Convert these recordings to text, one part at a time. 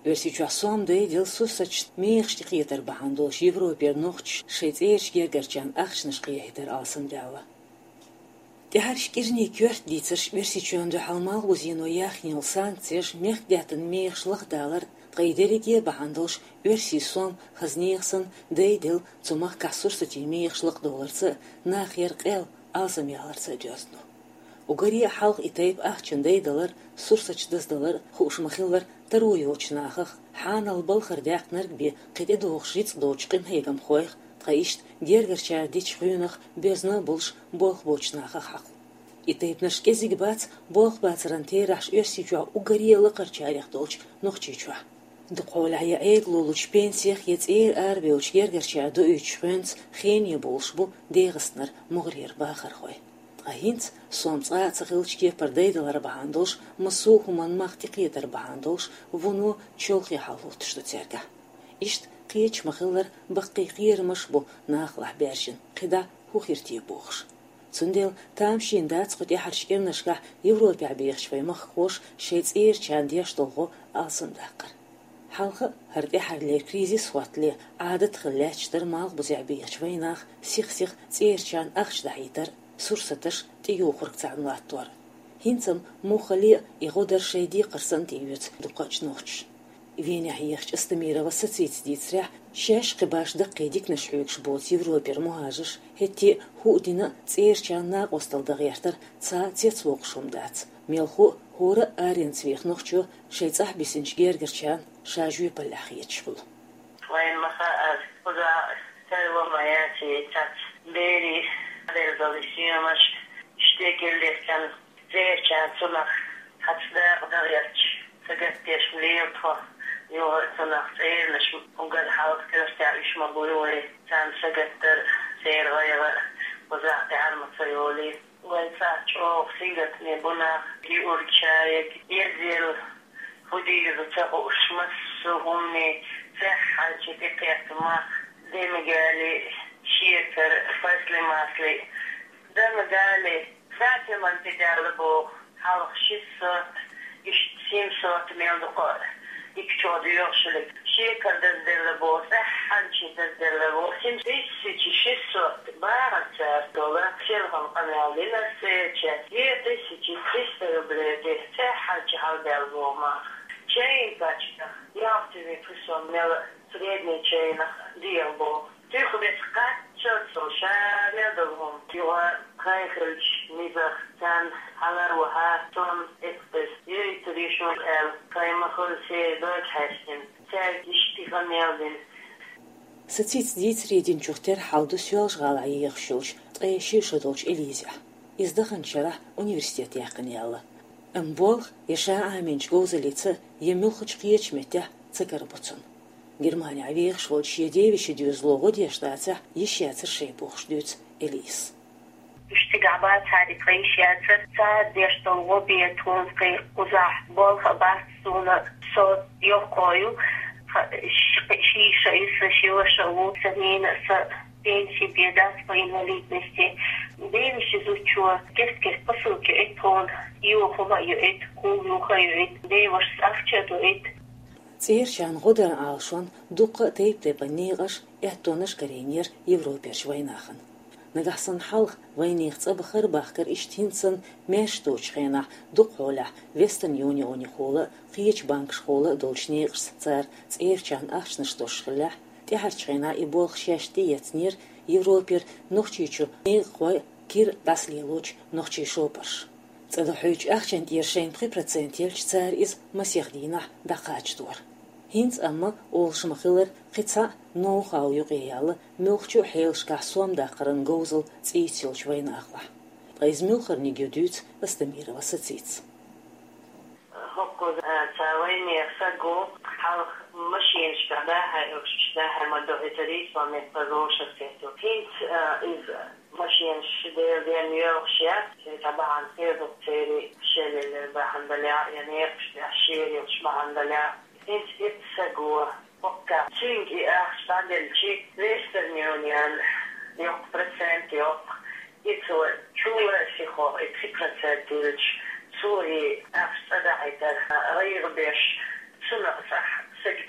situation deel susach meegstigieter behandels Европер nocht steeds eerst gergerchan achsnschieter alsendella. De harskirni kurt dieters versichon de halmal uzino yachnil sancties mechdaten meegslagdaler Geiderige behandels versisom khazniegsen deedel zumach kasurstati meegslagdolerse nachher qel alsamyalarse jasno. Угари халк итайб ахчан дейдалар сурсачдасдалар хушмахилвар таруйочнахах ханал балхардяхнарг би қиде доохшиц доочқим хейгам хойх тгаишт гергерчардич хуйнах безна булш болхбочнахах хақ. Итайб нашкезиг бац болхбацран тераш ерсичуа угари лақарчарях доч нохчичуа. Дқолая эглулуч пенсиях ец арбеуч гергерчарду үчхөнц хени булшбу дегснар мугрир бахар хой. Ahint soms aatsigiltje per dedeler behandels, maar zo man machtigieter behandels, wono cholje halot stutserga. Ist kiech machiller bakkier mashbo nachlah bergen, qida hochirtie bogs. Zundel tamshin dat schot harskernashka Европа beegshvay machkosh shets chandiashtolgo alsandaqar. Halqa hardi harler crisis watle aadat khallachter maal buziabeegshvay nach sich tseerchan achshdahiter Сурсаташ тиюхургцан латтуар. Хинцам мухали игодер шейди қырсан тиюц дукачнохч. Веня хиехч астамирова сацит дицря шеш қибаш дақидик нашуикш боц Европер мухажиш хетти худина церчанна осталдагертер ца цецвоқшумдац. Мелху хора аренцвихнохчу шейцах бисинч гергерчан шажуй палахиечхул. Вайн маха аз куда сэлва маяти цац бери Realizamos stekellerken zeerchan sunach hatsdag daryach sagattesh leertwa yo sunach zeernish ungal haus kersta ishmabuy san sagatter zeerwaya wazat armatsayoli ويسا شوق سيغت نبونا يوركشايك يزيل خديجة تقوش مسوهمني صحة جتكيت ما دي مقالي شيكر فاسلي ماسلي ده مقالي ساعتي من تجاربو حلق شيصوت يشتسيم صوت ميل دقار يكتود يوشلك شيكر دزدلبو صحانشي دزدلبو سيمسيسي شيصوت بارا تسارتولا سيرهم قنالي لسيتشا يتسيسي 300 ربلي صحانشي حالدلبو ما чейн качка явтиви присом мел средний чейн диалбо тихо без качо шамедовом тиwa кайхрич мизах тан халарва тон экспресс юритуришон эл каймахол се дойчхайстин цер иштихамелдин Сациц дицредин чухтер халду сёлжгала иехшуш трэши шодолч Элиза издаханчара университет яқынялы Амбол яша аменч гозалица емилхуч қиечмете цикарбуцун. Германия авиахшвол шедевище дюзлого дештаца ещяцер шейбухшдюц Элис. Штигабат цари қиещяцер цар дештолго биетунской узах болха басуна сот йокою шиша иса шивашаву санина са пенсии бедатства инвалидности. Девище зучуа кескес посылки этон юхова юэт кулюха юэт деваш сахчату эт. Церчан годар алшон дуqa тейптепа негаш эттонаш каренер Европеш вайнахан. Нагасан халх вайнихца бахар бахкар иштинсан мешточхена дуқола Вестern Union хола қиеч банк школа долчнегс цар церчан ахшнаштошхла тяхарчхена и болх шашти яцнер Европер нохчичу негой кир даслилуч нохчи шопарш. Цадахуч ахчан диршен 3% елч цар из масихдина дақачтуар. Хинц амма олшмахилер қица ноу-хау юғиялы милхчу хейлшка суам дақырын гозыл цитилч вайнахла. Из милхар нигюдюц Астамирова сациц. Хоккоз цавайни саго халх машин шкадаха юкшдаха мадоитарис ваме пазоша сету. Хинц из машин шдер ден юршят طبعا سيرو تيري شيل البحندلع يعني شيل البحندلع انت اتسقوا وكا تشينجي اشتغل شي Western Union يوك برسنت يوك يتو شو شيخو 3% دولش سوري افسدعت غير بيش سنة صح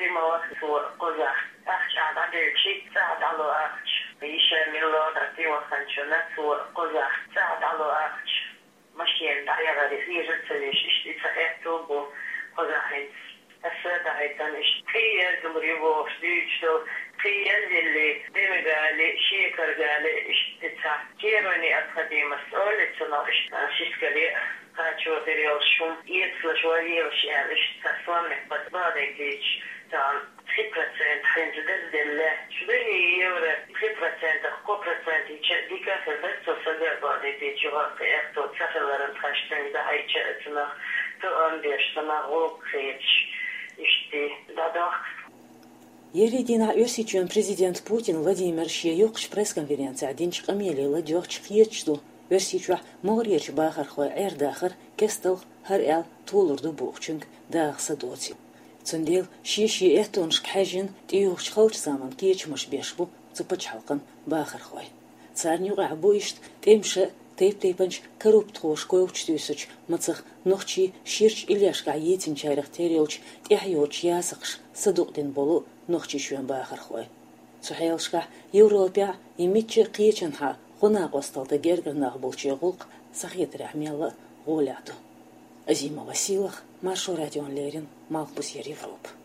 ما وقت قزح أخش عدد شيء ساعد على أخش يشيل من الله دتي وخنشنا قزح ساعد على أخش ماشيين دعيا غادي في جلسة إشتيتساعدتو بو قزحين السادة هيتان إشتيا دمريبو شديشتو قيا اللي دمجالي شيكر جالي إشتيتسا كيروني أتخدي مسؤول إتسنا إشتكالي قاتشو تريال شوم يتسلا شوية وشيال إشتسوامي بس بعدين كيش تان 3% حين جدد الله شبيني يورا 3% 4% ديكا في البس وصدق بعدين تيجوا في أختو تسافرن خشتن ده هاي شأتنا تقام بيشتنا غوب خيش إشتي دادخ Ередина Осичуан президент Путин Владимир Шиёкш пресс-конференция динч камели ладёкч хиечту Осичуа морьерч бахархой эрдахар кестел харэл тулурду бухчунг дахса доти цундел шиши этонш кхажин тиёкч халч заман кечмаш бешбу цупачалкан бахархой царнюга абуишт темше тейпанч коррупт хош коевчтюсыч мацах нохчи ширч иляшка етин чайрах терелч тяйоч ясахш садуqдин болу нохчи шуан бахархой цухайлшка Европа имичи қиечанха хуна қосталда гергернах болчегулк сахетрах мелла голяту Азима Василах, Маршо Радион Лерин, Малпус Европа.